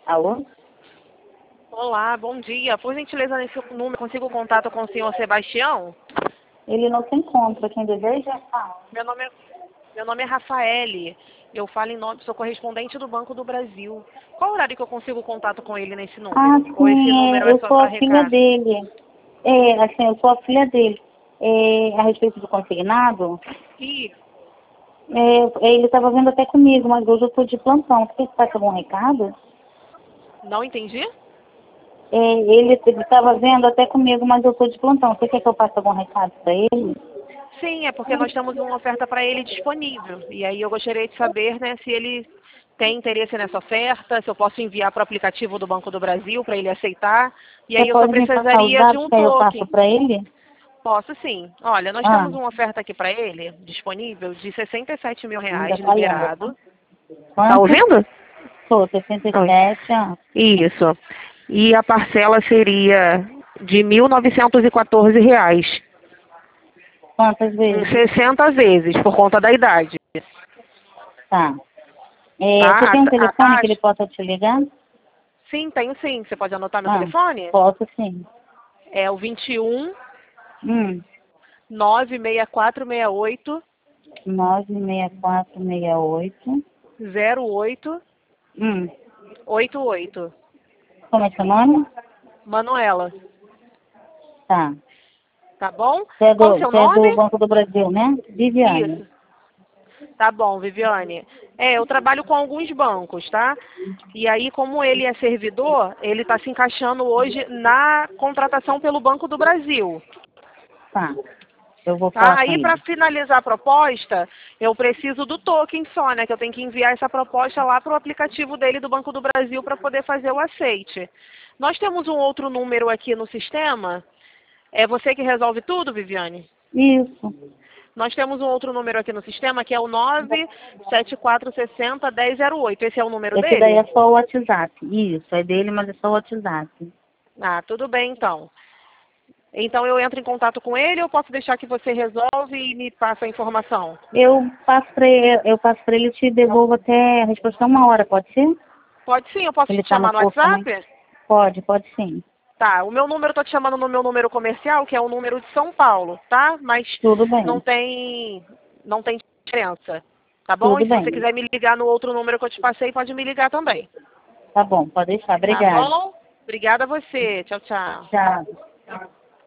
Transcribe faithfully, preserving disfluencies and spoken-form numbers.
Alô? Olá, bom dia. Por gentileza, nesse número, consigo contato com o senhor Sebastião? Ele não se encontra. Quem deseja? Ah, Meu nome é, meu nome é Rafaele. Eu falo em nome, sou correspondente do Banco do Brasil. Qual horário que eu consigo contato com ele nesse ah, número? Ou esse sim, número é, é eu só sou para a filha recado? dele. É, assim, eu sou a filha dele. É, a respeito do consignado, E é, ele estava vendo até comigo, mas hoje eu estou de plantão. Você passa algum recado? não entendi? É, ele estava vendo até comigo, mas eu estou de plantão. Você quer que eu passe algum recado para ele? Sim, é porque nós temos uma oferta para ele disponível. E aí eu gostaria de saber, né, se ele tem interesse nessa oferta, se eu posso enviar para o aplicativo do Banco do Brasil para ele aceitar. E Você aí eu só pode me passar os precisaria de dados um que aí eu passo token. para ele? Posso sim. Olha, nós Ah, temos uma oferta aqui para ele, disponível, de sessenta e sete mil ainda reais falhando. liberado. Tá Quanto? ouvindo? Sou sessenta e Oi. sete anos. Isso. E a parcela seria de mil novecentos e quatorze reais, Quantas em vezes? sessenta vezes, por conta da idade. Tá. É, você Tá? tem um A, a telefone que ele taxa? possa te ligar? Sim, tenho sim. Você pode anotar meu Ah, telefone? posso sim. É o vinte e um, Hum, nove seis quatro seis oito, nove seis quatro seis oito. zero oito Hum, oito oito. como é seu nome? Manuela, Tá. tá bom? Você é Qual o do, seu você é do nome? Banco do Brasil, né? Viviane. Isso. Tá bom, Viviane. É, eu trabalho com alguns bancos, tá? E aí, como ele é servidor, ele está se encaixando hoje na contratação pelo Banco do Brasil. Tá. Eu vou falar Tá? com Aí, para ele. finalizar a proposta, eu preciso do token só, né? Que eu tenho que enviar essa proposta lá para o aplicativo dele do Banco do Brasil para poder fazer o aceite. Nós temos um outro número aqui no sistema. É você que resolve tudo, Viviane? Isso. Nós temos um outro número aqui no sistema que é o nove sete quatro seis zero, um zero zero oito. Esse é o número Esse daí dele? é só o WhatsApp. Isso, é dele, mas é só o WhatsApp. Ah, tudo bem então. Então eu entro em contato com ele ou eu posso deixar que você resolve e me passa a informação? Eu passo para ele, eu passo para ele e te devolvo até a resposta uma hora, pode ser? Pode sim, eu posso Ele te tá no chamar no corpo também? WhatsApp? Pode, pode sim. Tá, o meu número eu tô te chamando no meu número comercial, que é o número de São Paulo, tá? Mas Tudo não bem, tem não tem diferença. Tá bom? E tudo se você bem. quiser me ligar no outro número que eu te passei, pode me ligar também. Tá bom, pode deixar. Tá Obrigada. bom? Obrigada a você. Tchau, tchau. Tchau.